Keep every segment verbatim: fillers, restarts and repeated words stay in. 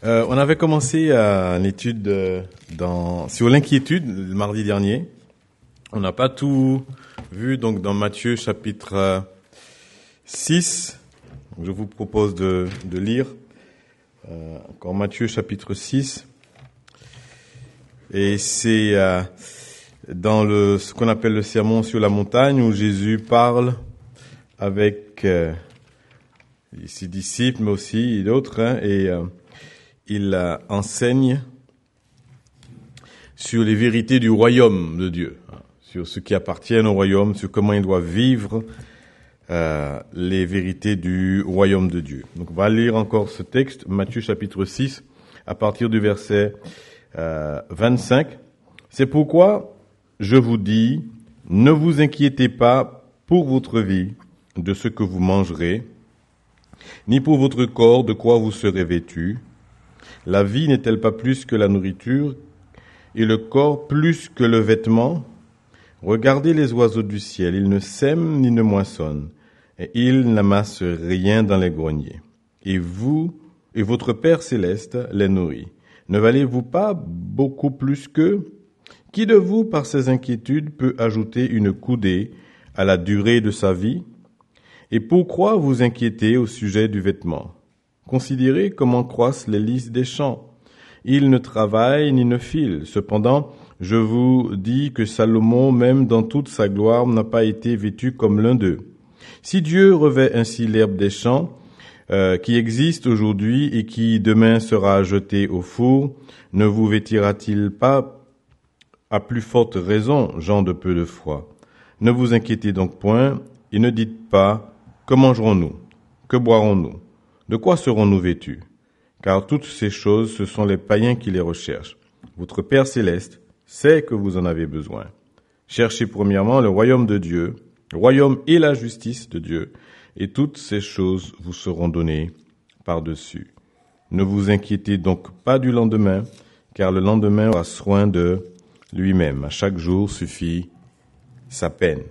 Euh, on avait commencé euh, une étude euh, dans, sur l'inquiétude le mardi dernier. On n'a pas tout vu, donc dans Matthieu chapitre euh, six. Je vous propose de, de lire euh, encore Matthieu chapitre six. Et c'est euh, dans le, ce qu'on appelle le sermon sur la montagne où Jésus parle avec euh, ses disciples, mais aussi d'autres, hein, et euh, il euh, enseigne sur les vérités du royaume de Dieu, hein, sur ce qui appartient au royaume, sur comment il doit vivre euh, les vérités du royaume de Dieu. Donc on va lire encore ce texte, Matthieu chapitre six, à partir du verset euh, vingt-cinq. C'est pourquoi je vous dis, ne vous inquiétez pas pour votre vie de ce que vous mangerez, ni pour votre corps de quoi vous serez vêtus. La vie n'est-elle pas plus que la nourriture, et le corps plus que le vêtement? Regardez les oiseaux du ciel, ils ne sèment ni ne moissonnent, et ils n'amassent rien dans les greniers. Et vous, et votre Père céleste les nourrit. Ne valez-vous pas beaucoup plus qu'eux? Qui de vous, par ses inquiétudes, peut ajouter une coudée à la durée de sa vie? Et pourquoi vous inquiétez au sujet du vêtement? Considérez comment croissent les lys des champs. Ils ne travaillent ni ne filent. Cependant, je vous dis que Salomon, même dans toute sa gloire, n'a pas été vêtu comme l'un d'eux. Si Dieu revêt ainsi l'herbe des champs, euh, qui existe aujourd'hui et qui demain sera jetée au four, ne vous vêtira-t-il pas à plus forte raison, gens de peu de foi? Ne vous inquiétez donc point, et ne dites pas, que mangerons-nous? Que boirons-nous? De quoi serons-nous vêtus? Car toutes ces choses, ce sont les païens qui les recherchent. Votre Père céleste sait que vous en avez besoin. Cherchez premièrement le royaume de Dieu, le royaume et la justice de Dieu, et toutes ces choses vous seront données par-dessus. Ne vous inquiétez donc pas du lendemain, car le lendemain aura soin de lui-même. À chaque jour suffit sa peine.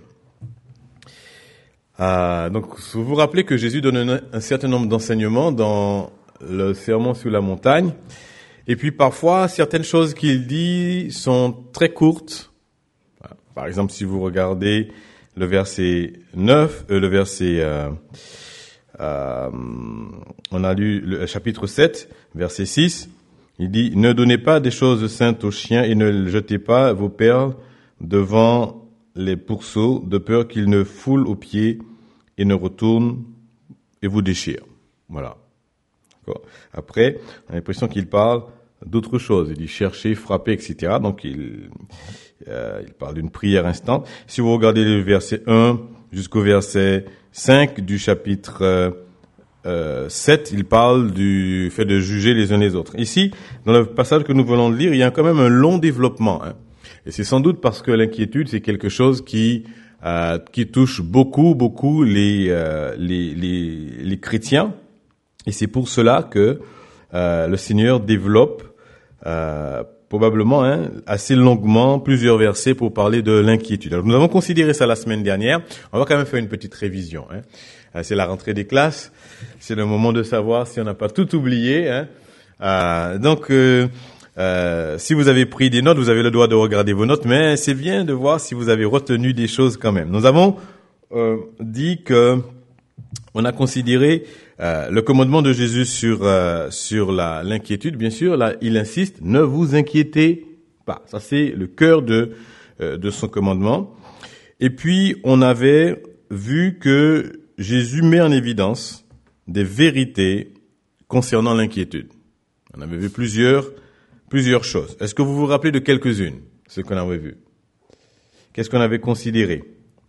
Ah, donc, vous vous rappelez que Jésus donne un, un certain nombre d'enseignements dans le sermon sur la montagne. Et puis, parfois, certaines choses qu'il dit sont très courtes. Par exemple, si vous regardez le verset neuf, euh, le verset, euh, euh, on a lu le chapitre sept, verset six, il dit, ne donnez pas des choses saintes aux chiens et ne jetez pas vos perles devant les pourceaux, de peur qu'ils ne foulent aux pieds et ne retournent et vous déchirent. Voilà. D'accord. Après, on a l'impression qu'il parle d'autres choses. Il dit chercher, frapper, et cetera. Donc, il, euh, il parle d'une prière instante. Si vous regardez le verset un jusqu'au verset cinq du chapitre euh, euh, sept, il parle du fait de juger les uns les autres. Ici, dans le passage que nous venons de lire, il y a quand même un long développement, hein. Et c'est sans doute parce que l'inquiétude, c'est quelque chose qui euh, qui touche beaucoup, beaucoup les euh, les, les les chrétiens. Et c'est pour cela que euh, le Seigneur développe euh, probablement hein, assez longuement plusieurs versets pour parler de l'inquiétude. Alors, nous avons considéré ça la semaine dernière. On va quand même faire une petite révision. Hein. Euh, c'est la rentrée des classes. C'est le moment de savoir si on n'a pas tout oublié. Hein. Euh, donc euh, Euh, si vous avez pris des notes, vous avez le droit de regarder vos notes, mais c'est bien de voir si vous avez retenu des choses quand même. Nous avons euh, dit que on a considéré euh, le commandement de Jésus sur euh, sur la l'inquiétude. Bien sûr, là, il insiste, ne vous inquiétez pas. Ça, c'est le cœur de euh, de son commandement. Et puis, on avait vu que Jésus met en évidence des vérités concernant l'inquiétude. On avait vu plusieurs Plusieurs choses. Est-ce que vous vous rappelez de quelques-unes, ce qu'on avait vu? Qu'est-ce qu'on avait considéré?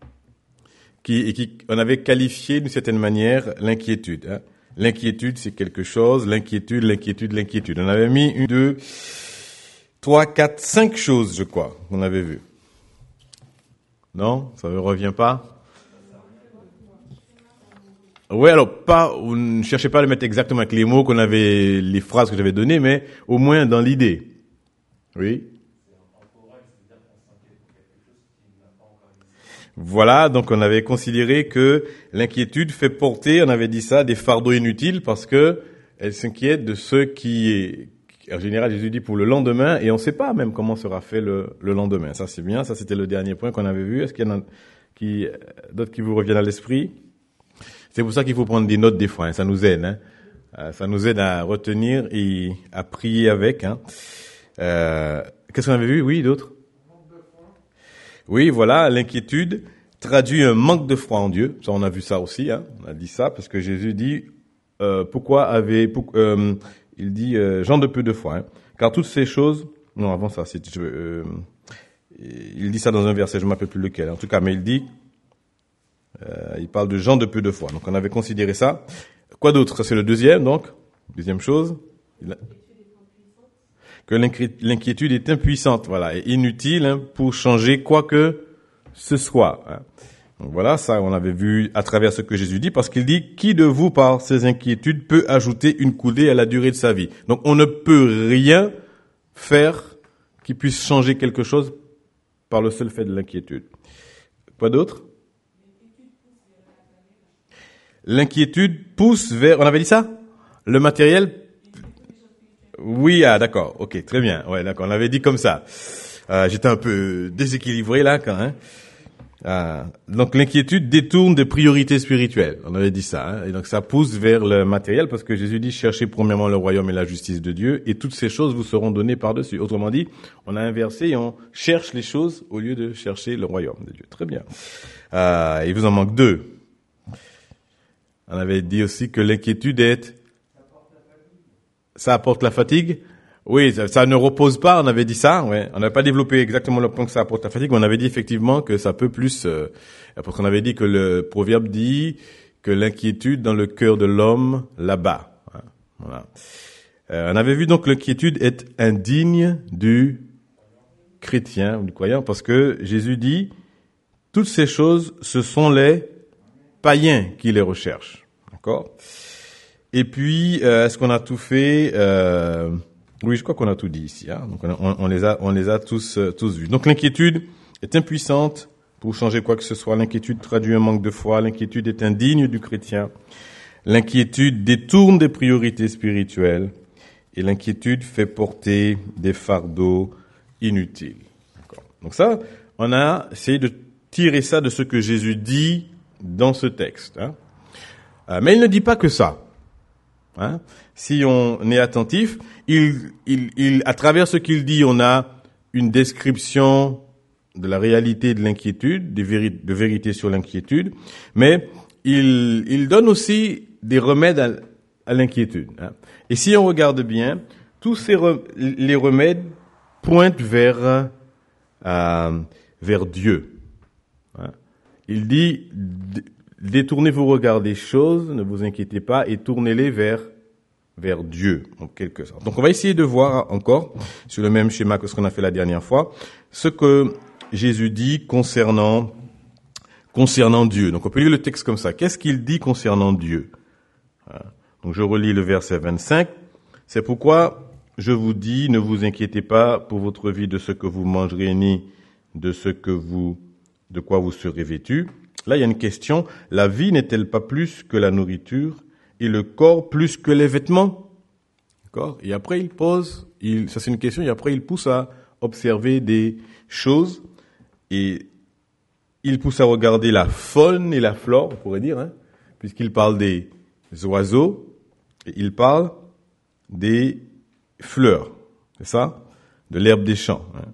Qui, et qui, on avait qualifié d'une certaine manière l'inquiétude. Hein? L'inquiétude, c'est quelque chose. L'inquiétude, l'inquiétude, l'inquiétude. On avait mis une, deux, trois, quatre, cinq choses, je crois, qu'on avait vu. Non? Ça ne revient pas? Oui, alors pas, vous ne cherchez pas à le mettre exactement avec les mots qu'on avait, les phrases que j'avais données, mais au moins dans l'idée. Oui. Voilà, donc on avait considéré que l'inquiétude fait porter, on avait dit ça, des fardeaux inutiles parce que elle s'inquiète de ce qui est, en général, Jésus dit pour le lendemain, et on ne sait pas même comment sera fait le, le lendemain. Ça, c'est bien. Ça, c'était le dernier point qu'on avait vu. Est-ce qu'il y en a qui, d'autres qui vous reviennent à l'esprit? C'est pour ça qu'il faut prendre des notes des fois. Hein. Ça nous aide. Hein. Euh, ça nous aide à retenir et à prier avec. Hein. Euh, qu'est-ce qu'on avait vu? Oui, d'autres? Oui, voilà, l'inquiétude traduit un manque de foi en Dieu. Ça, on a vu ça aussi. Hein. On a dit ça parce que Jésus dit euh, pourquoi avez pour, euh, il dit euh, gens de peu de foi, hein. Car toutes ces choses. Non, avant ça, c'est, je, euh, il dit ça dans un verset, je ne m'appelle plus lequel. En tout cas, mais il dit, euh, il parle de gens de peu de foi. Donc, on avait considéré ça. Quoi d'autre? Ça, c'est le deuxième, donc. Deuxième chose. Que l'inquiétude est impuissante, voilà, et inutile hein, pour changer quoi que ce soit. Hein. Donc voilà, ça, on avait vu à travers ce que Jésus dit, parce qu'il dit, qui de vous, par ses inquiétudes, peut ajouter une coudée à la durée de sa vie? Donc, on ne peut rien faire qui puisse changer quelque chose par le seul fait de l'inquiétude. Quoi d'autre? L'inquiétude pousse vers, on avait dit ça? Le matériel? Oui, ah, d'accord, ok, très bien. Ouais, d'accord, on avait dit comme ça. Euh, j'étais un peu déséquilibré là, quand même. Euh, donc l'inquiétude détourne des priorités spirituelles. On avait dit ça. Hein, et donc ça pousse vers le matériel parce que Jésus dit cherchez premièrement le royaume et la justice de Dieu et toutes ces choses vous seront données par-dessus. Autrement dit, on a inversé et on cherche les choses au lieu de chercher le royaume de Dieu. Très bien. Euh, il vous en manque deux. On avait dit aussi que l'inquiétude est... Ça apporte la fatigue. Oui, ça, ça ne repose pas, on avait dit ça, ouais. On n'avait pas développé exactement le point que ça apporte la fatigue, mais on avait dit effectivement que ça peut plus, euh, parce qu'on avait dit que le proverbe dit que l'inquiétude dans le cœur de l'homme l'abat. Hein, voilà. Euh, on avait vu donc que l'inquiétude est indigne du chrétien, ou du croyant, parce que Jésus dit, toutes ces choses, ce sont les païens qui les recherchent. D'accord? Et puis, euh, est-ce qu'on a tout fait, euh, oui, je crois qu'on a tout dit ici. Hein. Donc on, on les a, on les a tous, euh, tous vus. Donc l'inquiétude est impuissante pour changer quoi que ce soit. L'inquiétude traduit un manque de foi. L'inquiétude est indigne du chrétien. L'inquiétude détourne des priorités spirituelles. Et l'inquiétude fait porter des fardeaux inutiles. D'accord. Donc ça, on a essayé de tirer ça de ce que Jésus dit dans ce texte. Hein. Euh, mais il ne dit pas que ça. Hein? Si on est attentif, il, il, il, à travers ce qu'il dit, on a une description de la réalité de l'inquiétude, de, véri, de vérité sur l'inquiétude, mais il, il donne aussi des remèdes à, à l'inquiétude. Hein? Et si on regarde bien, tous ces re, les remèdes pointent vers euh, vers Dieu. Hein? Il dit détournez vos regards des choses, ne vous inquiétez pas, et tournez-les vers, vers Dieu, en quelque sorte. Donc, on va essayer de voir encore, sur le même schéma que ce qu'on a fait la dernière fois, ce que Jésus dit concernant, concernant Dieu. Donc, on peut lire le texte comme ça. Qu'est-ce qu'il dit concernant Dieu? Donc, je relis le verset vingt-cinq. C'est pourquoi je vous dis, ne vous inquiétez pas pour votre vie de ce que vous mangerez, ni de ce que vous, de quoi vous serez vêtus. Là, il y a une question. La vie n'est-elle pas plus que la nourriture et le corps plus que les vêtements? D'accord? Et après, il pose, il, ça c'est une question, et après, il pousse à observer des choses et il pousse à regarder la faune et la flore, on pourrait dire, hein, puisqu'il parle des oiseaux et il parle des fleurs. C'est ça? De l'herbe des champs. Hein.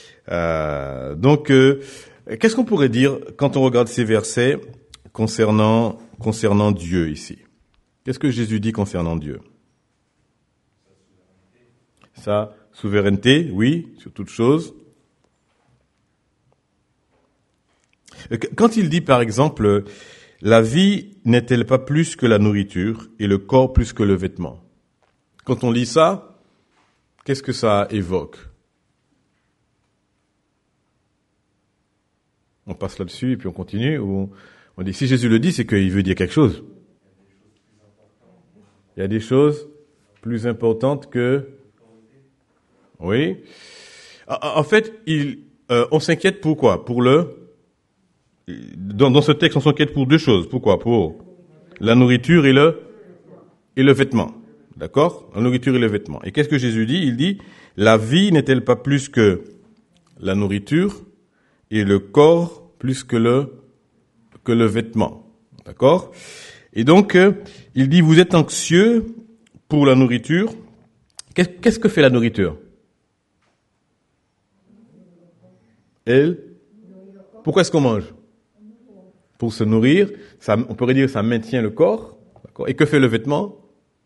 Euh, donc, euh, qu'est-ce qu'on pourrait dire quand on regarde ces versets concernant, concernant Dieu ici? Qu'est-ce que Jésus dit concernant Dieu? Sa souveraineté, oui, sur toute chose. Quand il dit, par exemple, la vie n'est-elle pas plus que la nourriture et le corps plus que le vêtement? Quand on lit ça, qu'est-ce que ça évoque? On passe là-dessus et puis on continue, ou on dit, si Jésus le dit, c'est qu'il veut dire quelque chose. Il y a des choses plus importantes que... Oui. En fait, il, euh, on s'inquiète pour quoi? Pour le... Dans, dans ce texte, on s'inquiète pour deux choses. Pourquoi? Pour la nourriture et le, et le vêtement. d'accord? La nourriture et le vêtement. Et qu'est-ce que Jésus dit? Il dit, la vie n'est-elle pas plus que la nourriture et le corps plus que le, que le vêtement, d'accord? Et donc, euh, il dit, vous êtes anxieux pour la nourriture. Qu'est-ce, qu'est-ce que fait la nourriture? Elle? Pourquoi est-ce qu'on mange? Pour se nourrir. Ça, on pourrait dire que ça maintient le corps. D'accord? Et que fait le vêtement?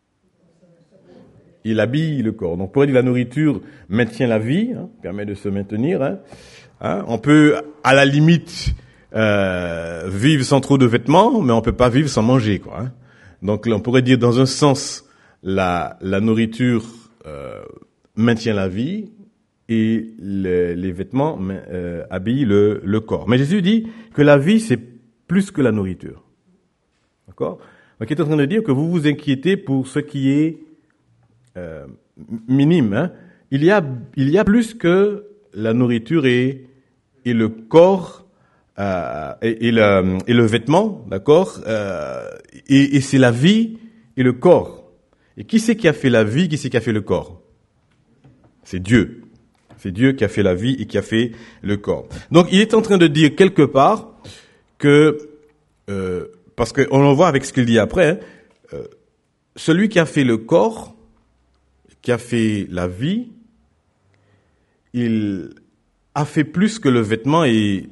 Il habille le corps. Donc, on pourrait dire que la nourriture maintient la vie, hein, permet de se maintenir. Hein. Hein, on peut, à la limite, euh, vivre sans trop de vêtements, mais on peut pas vivre sans manger, quoi. Hein. Donc, là, on pourrait dire, dans un sens, la, la nourriture euh, maintient la vie et les, les vêtements euh, habillent le, le corps. Mais Jésus dit que la vie, c'est plus que la nourriture. D'accord? Donc, il est en train de dire que vous vous inquiétez pour ce qui est euh, minime. Hein. Il y a, il y a plus que la nourriture et, et le corps euh, et, et, le, et le vêtement, d'accord? euh, et, et c'est la vie et le corps. Et qui c'est qui a fait la vie? Qui c'est qui a fait le corps? C'est Dieu. C'est Dieu qui a fait la vie et qui a fait le corps. Donc, il est en train de dire quelque part que, euh, parce qu'on le voit avec ce qu'il dit après, hein, euh, celui qui a fait le corps, qui a fait la vie, il a fait plus que le vêtement et,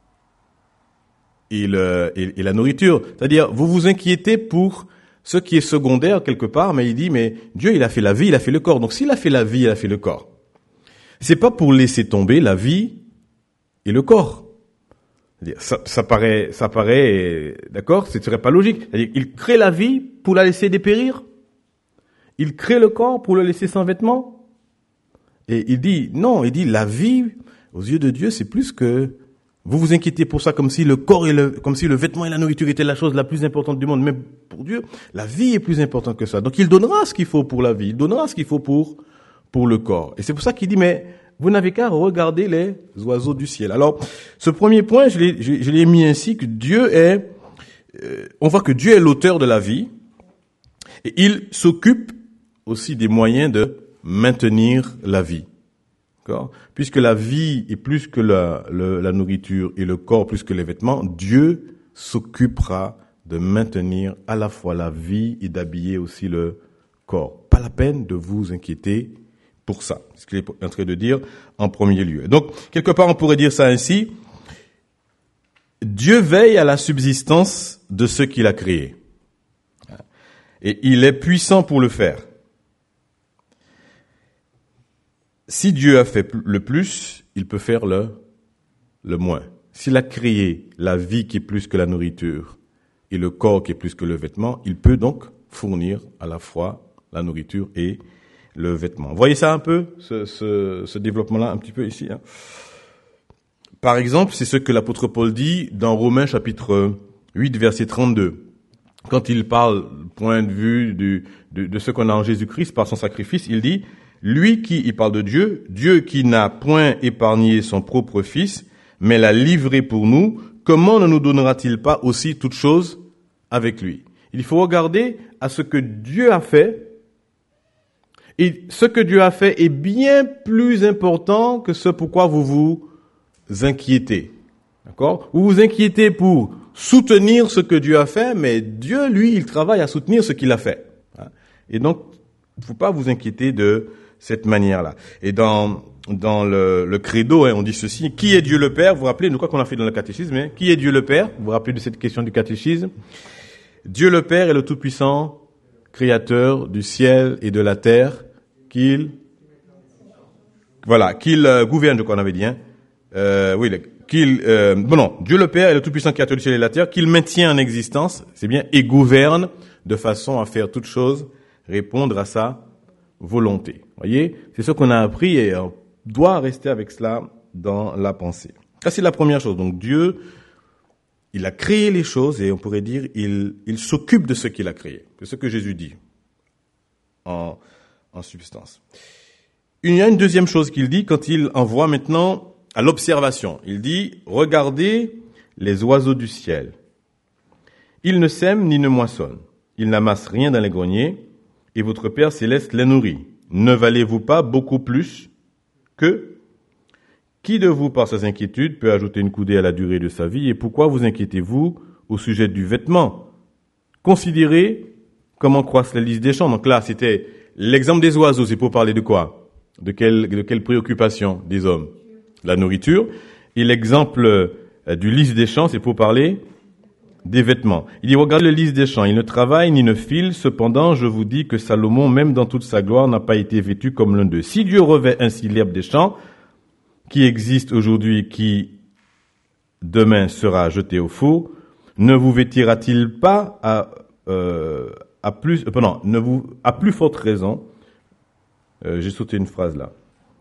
et, le, et, et la nourriture. C'est-à-dire, vous vous inquiétez pour ce qui est secondaire quelque part, mais il dit, mais Dieu, il a fait la vie, il a fait le corps. Donc, s'il a fait la vie, il a fait le corps. C'est pas pour laisser tomber la vie et le corps. C'est-à-dire, ça, ça paraît, ça paraît, d'accord, ce serait pas logique. C'est-à-dire, il crée la vie pour la laisser dépérir. Il crée le corps pour le laisser sans vêtements. Et il dit, non, il dit, la vie, aux yeux de Dieu, c'est plus que, vous vous inquiétez pour ça comme si le corps et le, comme si le vêtement et la nourriture étaient la chose la plus importante du monde. Mais pour Dieu, la vie est plus importante que ça. Donc il donnera ce qu'il faut pour la vie. Il donnera ce qu'il faut pour, pour le corps. Et c'est pour ça qu'il dit, mais vous n'avez qu'à regarder les oiseaux du ciel. Alors, ce premier point, je l'ai, je, je l'ai mis ainsi, que Dieu est, euh, on voit que Dieu est l'auteur de la vie. Et il s'occupe aussi des moyens de maintenir la vie. D'accord? Puisque la vie est plus que la, le, la nourriture et le corps plus que les vêtements, Dieu s'occupera de maintenir à la fois la vie et d'habiller aussi le corps. Pas la peine de vous inquiéter pour ça. C'est ce qu'il est en train de dire en premier lieu. Donc, quelque part, on pourrait dire ça ainsi. Dieu veille à la subsistance de ce qu'il a créé. Et il est puissant pour le faire. Si Dieu a fait le plus, il peut faire le, le moins. S'il a créé la vie qui est plus que la nourriture et le corps qui est plus que le vêtement, il peut donc fournir à la fois la nourriture et le vêtement. Vous voyez ça un peu, ce, ce, ce développement-là, un petit peu ici, hein. Par exemple, c'est ce que l'apôtre Paul dit dans Romains chapitre huit, verset trente-deux. Quand il parle, point de vue du, de, de ce qu'on a en Jésus-Christ par son sacrifice, il dit, lui qui, il parle de Dieu, Dieu qui n'a point épargné son propre Fils, mais l'a livré pour nous, comment ne nous donnera-t-il pas aussi toutes choses avec lui? Il faut regarder à ce que Dieu a fait, et ce que Dieu a fait est bien plus important que ce pourquoi vous vous inquiétez. D'accord? Vous vous inquiétez pour soutenir ce que Dieu a fait, mais Dieu, lui, il travaille à soutenir ce qu'il a fait. Et donc, il ne faut pas vous inquiéter de cette manière-là. Et dans dans le, le credo, hein, on dit ceci, qui est Dieu le Père? Vous vous rappelez, nous, quoi qu'on a fait dans le catéchisme, hein, qui est Dieu le Père? Vous vous rappelez de cette question du catéchisme? Dieu le Père est le Tout-Puissant, Créateur du ciel et de la terre, qu'il voilà, qu'il euh, gouverne, je crois qu'on avait dit, hein. Euh, oui, le, qu'il euh, bon non, Dieu le Père est le Tout-Puissant, Créateur du ciel et de la terre, qu'il maintient en existence, c'est bien, et gouverne de façon à faire toutes choses répondre à sa volonté. Voyez, c'est ce qu'on a appris et on doit rester avec cela dans la pensée. Ça, c'est la première chose. Donc Dieu, il a créé les choses et on pourrait dire, il, il s'occupe de ce qu'il a créé. C'est ce que Jésus dit en, en substance. Il y a une deuxième chose qu'il dit quand il envoie maintenant à l'observation. Il dit, regardez les oiseaux du ciel. Ils ne sèment ni ne moissonnent. Ils n'amassent rien dans les greniers. et votre Père céleste les nourrit. Ne valez-vous pas beaucoup plus que qui de vous, par ses inquiétudes, peut ajouter une coudée à la durée de sa vie? Et pourquoi vous inquiétez-vous au sujet du vêtement? Considérez comment croissent les lys des champs. Donc là, c'était l'exemple des oiseaux. C'est pour parler de quoi? De quelle, de quelle préoccupation des hommes? La nourriture. Et l'exemple du lys des champs, c'est pour parler des vêtements. Il dit, regardez le lys des champs, il ne travaille ni ne file, cependant, je vous dis que Salomon, même dans toute sa gloire, n'a pas été vêtu comme l'un d'eux. Si Dieu revêt ainsi l'herbe des champs, qui existe aujourd'hui, qui demain sera jeté au four, ne vous vêtira-t-il pas à, euh, à plus, euh, pardon, ne vous, à plus forte raison, euh, j'ai sauté une phrase là,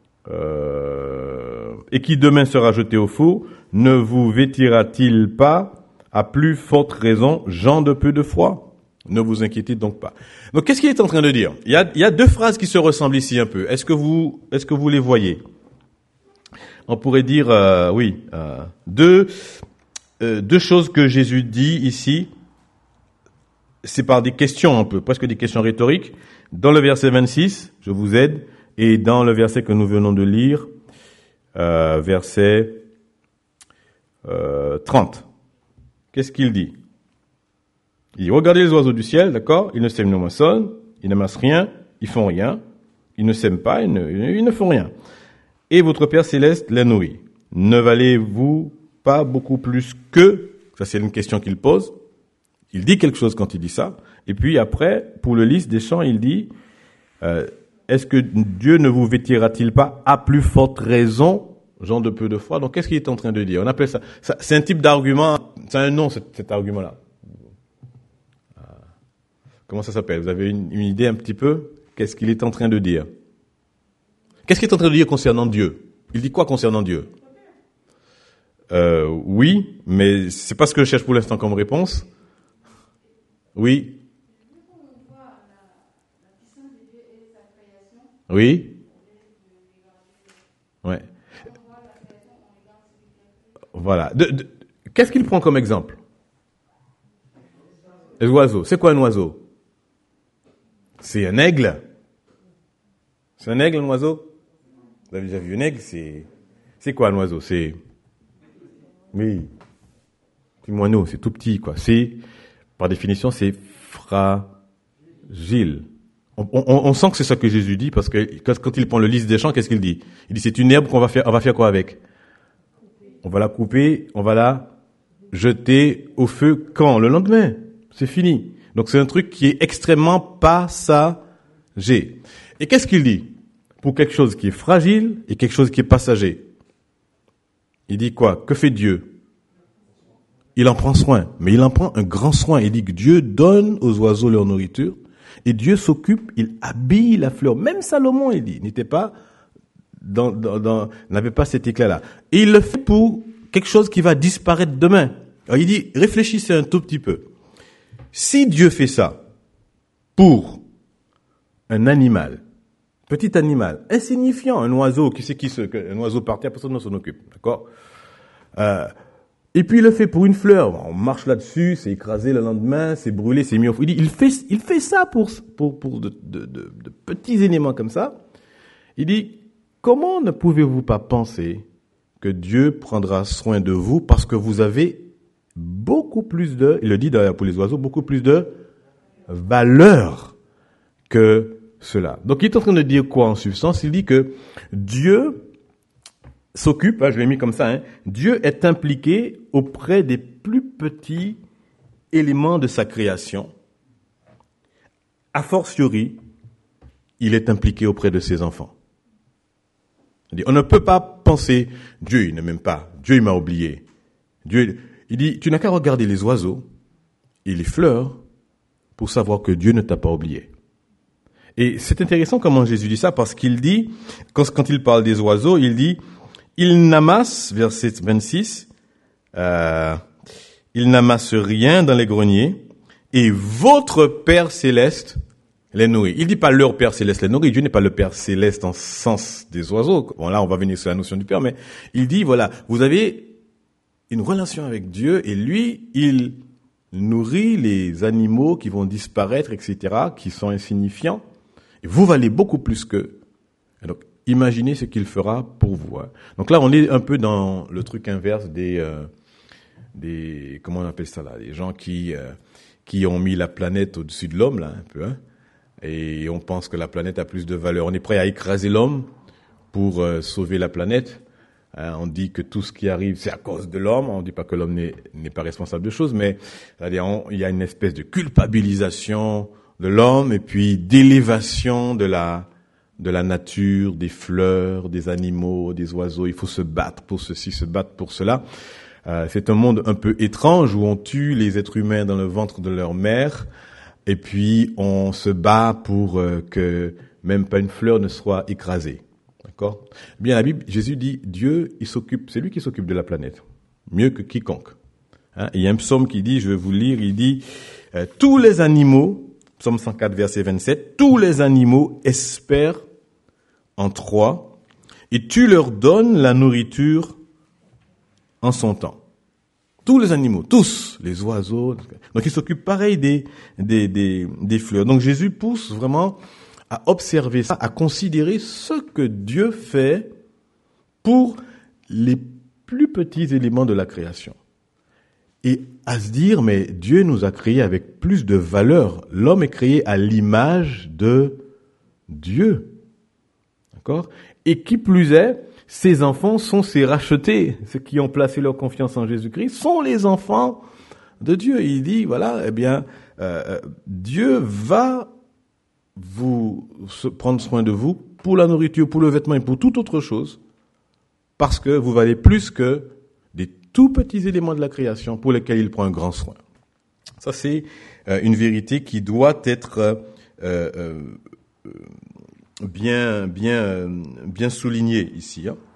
euh, et qui demain sera jeté au four, ne vous vêtira-t-il pas à plus forte raison, gens de peu de foi? Ne vous inquiétez donc pas. Donc, qu'est-ce qu'il est en train de dire? Il y a, il y a deux phrases qui se ressemblent ici un peu. Est-ce que vous, est-ce que vous les voyez? On pourrait dire, euh, oui, euh, deux, euh, deux choses que Jésus dit ici. C'est par des questions un peu, presque des questions rhétoriques. Dans le verset vingt-six, je vous aide, et dans le verset que nous venons de lire, euh, verset euh, trente. Qu'est-ce qu'il dit? Il dit, regardez les oiseaux du ciel, d'accord? Ils ne sèment, ne moissonnent, ils n'amassent rien, ils font rien, ils ne sèment pas, ils ne, ils ne font rien. Et votre Père céleste les nourrit. Ne valez-vous pas beaucoup plus que? Ça, c'est une question qu'il pose. Il dit quelque chose quand il dit ça. Et puis après, pour le lys des champs, il dit, euh, est-ce que Dieu ne vous vêtira-t-il pas à plus forte raison, gens de peu de foi? Donc, qu'est-ce qu'il est en train de dire? On appelle ça, ça c'est un type d'argument, c'est un nom, cet, cet argument-là. Comment ça s'appelle? Vous avez une, une idée un petit peu? Qu'est-ce qu'il est en train de dire? Qu'est-ce qu'il est en train de dire concernant Dieu? Il dit quoi concernant Dieu? Euh, oui, mais c'est pas ce que je cherche pour l'instant comme réponse. Oui. Oui. Ouais. Voilà. De, de, qu'est-ce qu'il prend comme exemple? Les oiseaux. C'est quoi un oiseau? C'est un aigle. C'est un aigle, un oiseau? Vous avez déjà vu un aigle? C'est, c'est quoi un oiseau? C'est, oui. C'est moineau, c'est tout petit, quoi. C'est, par définition, c'est fragile. On, on, on sent que c'est ça que Jésus dit, parce que quand, quand il prend le lys des champs, qu'est-ce qu'il dit? Il dit, c'est une herbe qu'on va faire, on va faire quoi avec? On va la couper, on va la jeter au feu quand? Le lendemain. C'est fini. Donc c'est un truc qui est extrêmement passager. Et qu'est-ce qu'il dit? Pour quelque chose qui est fragile et quelque chose qui est passager. Il dit quoi? Que fait Dieu? Il en prend soin, mais il en prend un grand soin. Il dit que Dieu donne aux oiseaux leur nourriture et Dieu s'occupe, il habille la fleur. Même Salomon, il dit, n'était pas dans, dans, dans, n'avait pas cet éclat-là. Et il le fait pour quelque chose qui va disparaître demain. Alors il dit, réfléchissez un tout petit peu. Si Dieu fait ça pour un animal, petit animal, insignifiant, un oiseau, qui c'est qui se, un oiseau par terre, personne ne s'en occupe, d'accord? Euh, et puis il le fait pour une fleur. On marche là-dessus, c'est écrasé le lendemain, c'est brûlé, c'est mis au feu. Il dit, il fait, il fait ça pour, pour, pour de, de, de, de petits éléments comme ça. Il dit, comment ne pouvez-vous pas penser que Dieu prendra soin de vous parce que vous avez beaucoup plus de, il le dit d'ailleurs pour les oiseaux, beaucoup plus de valeur que cela. Donc il est en train de dire quoi en substance? Il dit que Dieu s'occupe, hein, je l'ai mis comme ça, hein, Dieu est impliqué auprès des plus petits éléments de sa création. A fortiori, il est impliqué auprès de ses enfants. Il dit, on ne peut pas penser, Dieu il ne m'aime pas, Dieu il m'a oublié. Dieu, il dit, tu n'as qu'à regarder les oiseaux et les fleurs pour savoir que Dieu ne t'a pas oublié. Et c'est intéressant comment Jésus dit ça, parce qu'il dit, quand, quand il parle des oiseaux, il dit, il n'amasse, verset vingt-six, euh, il n'amasse rien dans les greniers, et votre Père céleste les nourrit. Il dit pas leur Père céleste les nourrit. Dieu n'est pas le Père céleste en sens des oiseaux. Bon, là, on va venir sur la notion du Père, mais il dit, voilà, vous avez une relation avec Dieu, et lui, il nourrit les animaux qui vont disparaître, et cetera, qui sont insignifiants. Et vous valez beaucoup plus qu'eux. Et donc, imaginez ce qu'il fera pour vous. Hein. Donc là, on est un peu dans le truc inverse des, euh, des, comment on appelle ça là, des gens qui, euh, qui ont mis la planète au-dessus de l'homme là, un peu. Hein. Et on pense que la planète a plus de valeur. On est prêt à écraser l'homme pour euh, sauver la planète. Hein, on dit que tout ce qui arrive, c'est à cause de l'homme. On ne dit pas que l'homme n'est, n'est pas responsable de choses, mais c'est-à-dire on, il y a une espèce de culpabilisation de l'homme et puis d'élévation de la de la nature, des fleurs, des animaux, des oiseaux. Il faut se battre pour ceci, se battre pour cela. Euh, c'est un monde un peu étrange où on tue les êtres humains dans le ventre de leur mère et puis on se bat pour euh, que même pas une fleur ne soit écrasée. D'accord ? Bien, la Bible, Jésus dit, Dieu, il s'occupe, c'est lui qui s'occupe de la planète, mieux que quiconque. Hein, il y a un psaume qui dit, je vais vous lire, il dit, euh, tous les animaux, psaume cent quatre, verset vingt-sept, tous les animaux espèrent en toi, et tu leur donnes la nourriture en son temps. Tous les animaux, tous, les oiseaux. Donc, il s'occupe pareil des, des, des, des fleurs. Donc, Jésus pousse vraiment à observer ça, à considérer ce que Dieu fait pour les plus petits éléments de la création. Et à se dire, mais Dieu nous a créés avec plus de valeur. L'homme est créé à l'image de Dieu. D'accord ? Et qui plus est, ces enfants sont ses rachetés. Ceux qui ont placé leur confiance en Jésus-Christ sont les enfants de Dieu. Et il dit, voilà, eh bien, euh, Dieu va vous prendre soin de vous pour la nourriture, pour le vêtement et pour toute autre chose, parce que vous valez plus que des tout petits éléments de la création pour lesquels il prend un grand soin. Ça, c'est euh, une vérité qui doit être euh, euh, bien, bien, bien soulignée ici. Hein.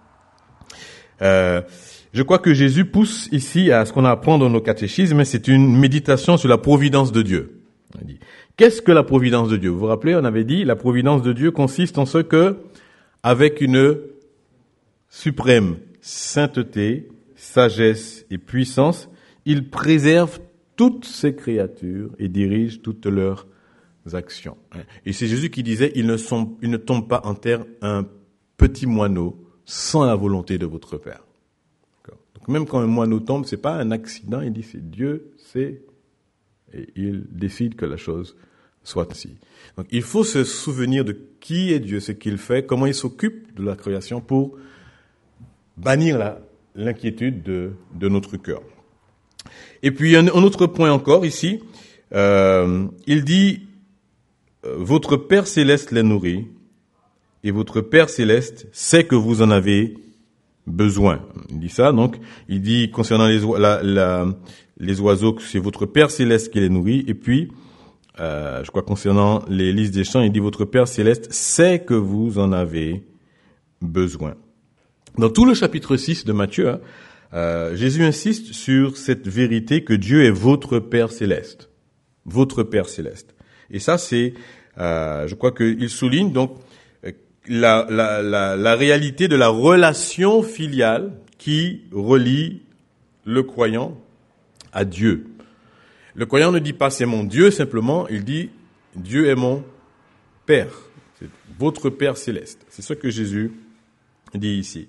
Euh, je crois que Jésus pousse ici à ce qu'on apprend dans nos catéchismes, c'est une méditation sur la providence de Dieu. On dit, qu'est-ce que la providence de Dieu ? Vous vous rappelez, on avait dit, la providence de Dieu consiste en ce que, avec une suprême sainteté, sagesse et puissance, il préserve toutes ses créatures et dirige toutes leurs actions. Et c'est Jésus qui disait, ils ne sont, ils ne tombent pas en terre un petit moineau sans la volonté de votre Père. D'accord. Donc même quand un moineau tombe, c'est pas un accident, il dit c'est Dieu, c'est, et il décide que la chose soit ainsi. Donc il faut se souvenir de qui est Dieu, ce qu'il fait, comment il s'occupe de la création pour bannir la, l'inquiétude de, de notre cœur. Et puis un, un autre point encore ici, euh, il dit, votre Père Céleste les nourrit, et votre Père Céleste sait que vous en avez besoin. Il dit ça, donc, il dit concernant les, la, la, les oiseaux que c'est votre Père Céleste qui les nourrit, et puis, euh, je crois concernant les lys des champs, il dit votre Père Céleste sait que vous en avez besoin. Dans tout le chapitre six de Matthieu, hein, euh, Jésus insiste sur cette vérité que Dieu est votre Père Céleste. Votre Père Céleste. Et ça, c'est, euh, je crois qu'il souligne donc la, la, la, la réalité de la relation filiale qui relie le croyant à Dieu. Le croyant ne dit pas c'est mon Dieu simplement, il dit Dieu est mon Père, c'est votre Père Céleste. C'est ce que Jésus dit ici.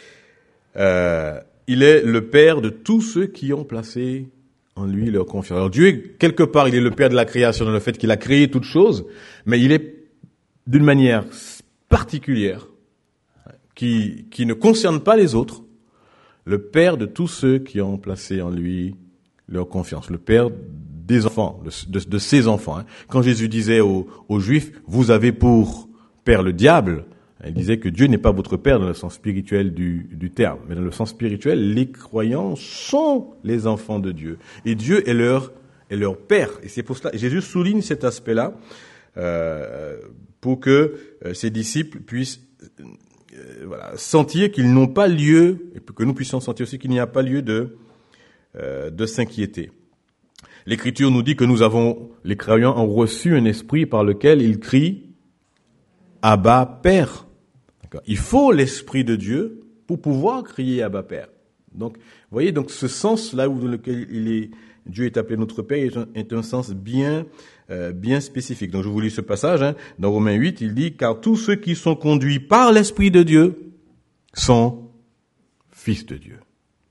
Euh, il est le Père de tous ceux qui ont placé en lui leur confiance. Alors Dieu, quelque part, il est le Père de la création dans le fait qu'il a créé toutes choses, mais il est d'une manière particulière, qui, qui ne concerne pas les autres, le Père de tous ceux qui ont placé en lui leur confiance, le Père des enfants, de, de, de ses enfants. Hein. Quand Jésus disait aux, aux Juifs, vous avez pour Père le diable, il disait que Dieu n'est pas votre Père dans le sens spirituel du, du terme, mais dans le sens spirituel, les croyants sont les enfants de Dieu. Et Dieu est leur, est leur Père. Et c'est pour cela, Jésus souligne cet aspect-là, euh, pour que euh, ses disciples puissent euh, voilà, sentir qu'ils n'ont pas lieu, et que nous puissions sentir aussi qu'il n'y a pas lieu de, euh, de s'inquiéter. L'Écriture nous dit que nous avons, les croyants ont reçu un esprit par lequel ils crient « Abba, Père ». Il faut l'Esprit de Dieu pour pouvoir crier Abba Père. Donc, vous voyez, donc ce sens-là où dans lequel il est, Dieu est appelé notre Père est un, est un sens bien, euh, bien spécifique. Donc je vous lis ce passage, hein. Dans Romains huit, il dit « Car tous ceux qui sont conduits par l'Esprit de Dieu sont fils de Dieu. »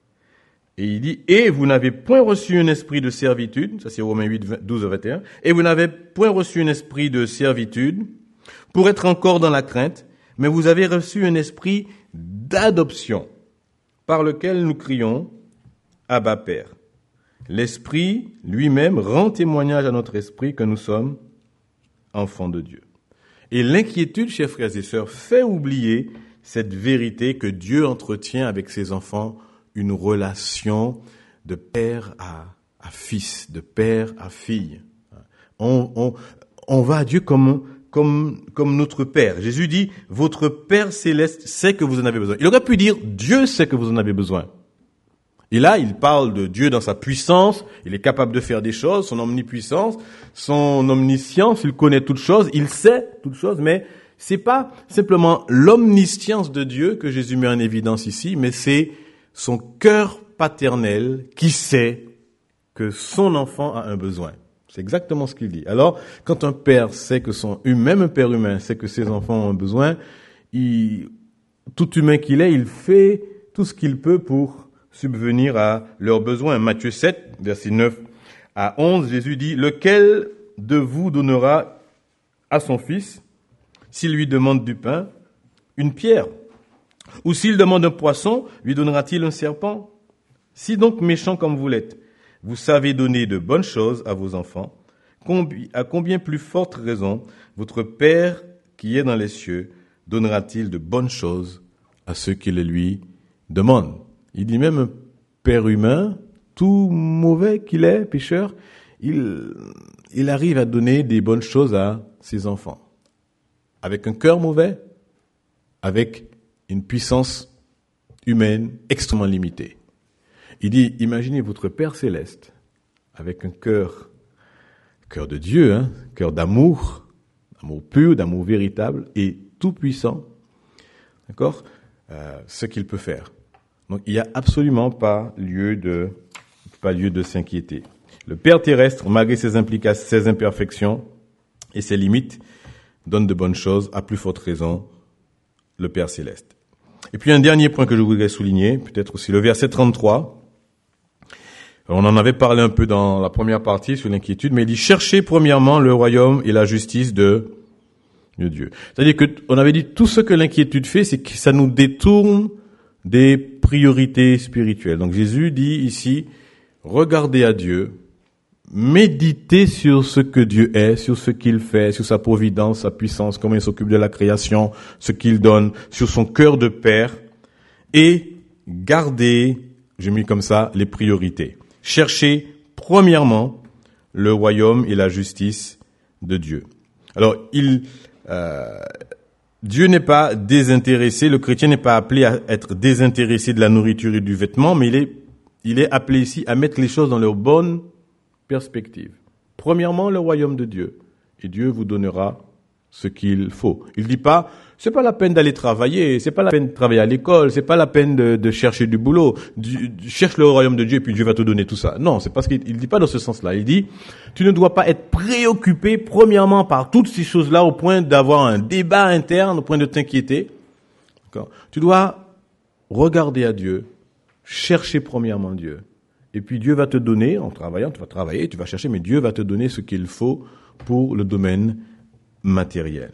Et il dit « Et vous n'avez point reçu un esprit de servitude » ça c'est Romains huit, douze à vingt et un, « Et vous n'avez point reçu un esprit de servitude pour être encore dans la crainte, mais vous avez reçu un esprit d'adoption par lequel nous crions « Abba Père ». L'Esprit lui-même rend témoignage à notre esprit que nous sommes enfants de Dieu. Et l'inquiétude, chers frères et sœurs, fait oublier cette vérité que Dieu entretient avec ses enfants une relation de père à, à fils, de père à fille. On, on, on va à Dieu comme, comme, comme notre Père. Jésus dit, votre Père céleste sait que vous en avez besoin. Il aurait pu dire, Dieu sait que vous en avez besoin. Et là, il parle de Dieu dans sa puissance, il est capable de faire des choses, son omnipuissance, son omniscience, il connaît toutes choses, il sait toutes choses, mais c'est pas simplement l'omniscience de Dieu que Jésus met en évidence ici, mais c'est son cœur paternel qui sait que son enfant a un besoin. C'est exactement ce qu'il dit. Alors, quand un père sait que son, même un père humain sait que ses enfants ont un besoin, il, tout humain qu'il est, il fait tout ce qu'il peut pour subvenir à leurs besoins. Matthieu sept, versets neuf à onze, Jésus dit, « Lequel de vous donnera à son fils, s'il lui demande du pain, une pierre? Ou s'il demande un poisson, lui donnera-t-il un serpent? Si donc méchant comme vous l'êtes, vous savez donner de bonnes choses à vos enfants, à combien plus forte raison votre Père qui est dans les cieux donnera-t-il de bonnes choses à ceux qui les lui demandent? » Il dit même un père humain, tout mauvais qu'il est, pécheur, il, il arrive à donner des bonnes choses à ses enfants. Avec un cœur mauvais, avec une puissance humaine extrêmement limitée. Il dit, imaginez votre Père céleste, avec un cœur, cœur de Dieu, hein, cœur d'amour, d'amour pur, d'amour véritable et tout puissant, d'accord, euh, ce qu'il peut faire. Donc, il n'y a absolument pas lieu de, pas lieu de s'inquiéter. Le Père terrestre, malgré ses implications, ses imperfections et ses limites, donne de bonnes choses, à plus forte raison, le Père céleste. Et puis, un dernier point que je voudrais souligner, peut-être aussi le verset trente-trois. On en avait parlé un peu dans la première partie sur l'inquiétude, mais il dit, cherchez premièrement le royaume et la justice de, de Dieu. C'est-à-dire que, on avait dit, tout ce que l'inquiétude fait, c'est que ça nous détourne des priorités spirituelles. Donc Jésus dit ici, regardez à Dieu, méditez sur ce que Dieu est, sur ce qu'il fait, sur sa providence, sa puissance, comment il s'occupe de la création, ce qu'il donne, sur son cœur de père, et gardez, j'ai mis comme ça, les priorités. Cherchez premièrement le royaume et la justice de Dieu. Alors, il... Euh, Dieu n'est pas désintéressé, le chrétien n'est pas appelé à être désintéressé de la nourriture et du vêtement, mais il est, il est appelé ici à mettre les choses dans leur bonne perspective. Premièrement, le royaume de Dieu. Et Dieu vous donnera ce qu'il faut. Il dit pas, c'est pas la peine d'aller travailler, c'est pas la peine de travailler à l'école, c'est pas la peine de, de chercher du boulot. Du, cherche le royaume de Dieu et puis Dieu va te donner tout ça. Non, c'est parce qu'il il dit pas dans ce sens-là. Il dit, tu ne dois pas être préoccupé premièrement par toutes ces choses-là au point d'avoir un débat interne, au point de t'inquiéter. D'accord. Tu dois regarder à Dieu, chercher premièrement Dieu. Et puis Dieu va te donner, en travaillant, tu vas travailler, tu vas chercher, mais Dieu va te donner ce qu'il faut pour le domaine matériel.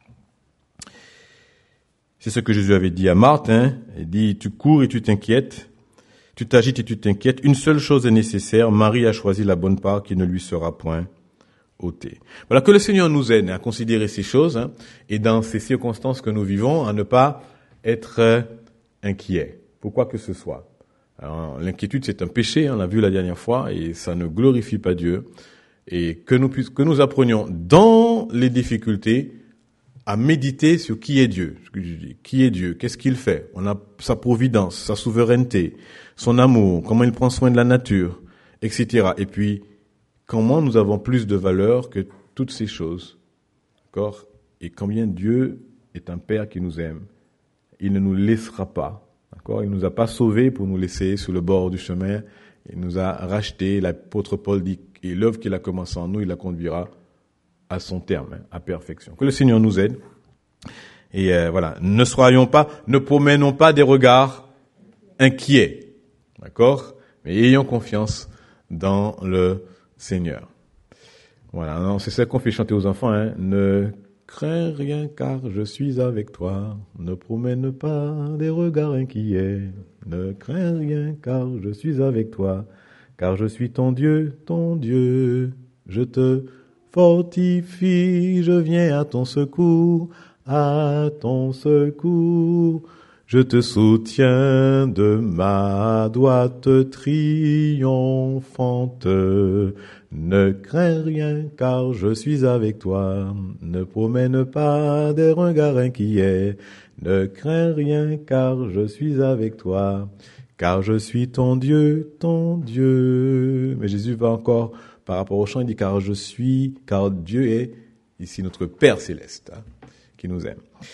C'est ce que Jésus avait dit à Marthe, hein. Il dit, tu cours et tu t'inquiètes, tu t'agites et tu t'inquiètes. Une seule chose est nécessaire, Marie a choisi la bonne part qui ne lui sera point ôtée. Voilà, que le Seigneur nous aide à considérer ces choses, hein, et dans ces circonstances que nous vivons, à ne pas être euh, inquiets, pour quoi que ce soit. Alors, l'inquiétude, c'est un péché, on l'a vu la dernière fois, et ça ne glorifie pas Dieu. Et que nous puissions, que nous apprenions dans les difficultés à méditer sur qui est Dieu. Ce que je dis, qui est Dieu? Qu'est-ce qu'il fait? On a sa providence, sa souveraineté, son amour, comment il prend soin de la nature, et cetera. Et puis, comment nous avons plus de valeur que toutes ces choses. D'accord? Et combien Dieu est un Père qui nous aime. Il ne nous laissera pas. D'accord? Il ne nous a pas sauvés pour nous laisser sur le bord du chemin Il nous a rachetés. L'apôtre Paul dit, et l'œuvre qu'il a commencé en nous, il la conduira à son terme, hein, à perfection. Que le Seigneur nous aide. Et euh, voilà, ne soyons pas, ne promenons pas des regards inquiets, d'accord? Mais ayons confiance dans le Seigneur. Voilà, non, c'est ça qu'on fait chanter aux enfants, hein. Ne crains rien car je suis avec toi. Ne promène pas des regards inquiets. Ne crains rien car je suis avec toi. Car je suis ton Dieu, ton Dieu. Je te fortifie, je viens à ton secours, à ton secours. Je te soutiens de ma droite triomphante. Ne crains rien car je suis avec toi. Ne promène pas des regards inquiets. Ne crains rien car je suis avec toi. Car je suis ton Dieu, ton Dieu. Mais Jésus va encore, par rapport au chant, il dit car je suis, car Dieu est ici notre Père céleste, hein, qui nous aime.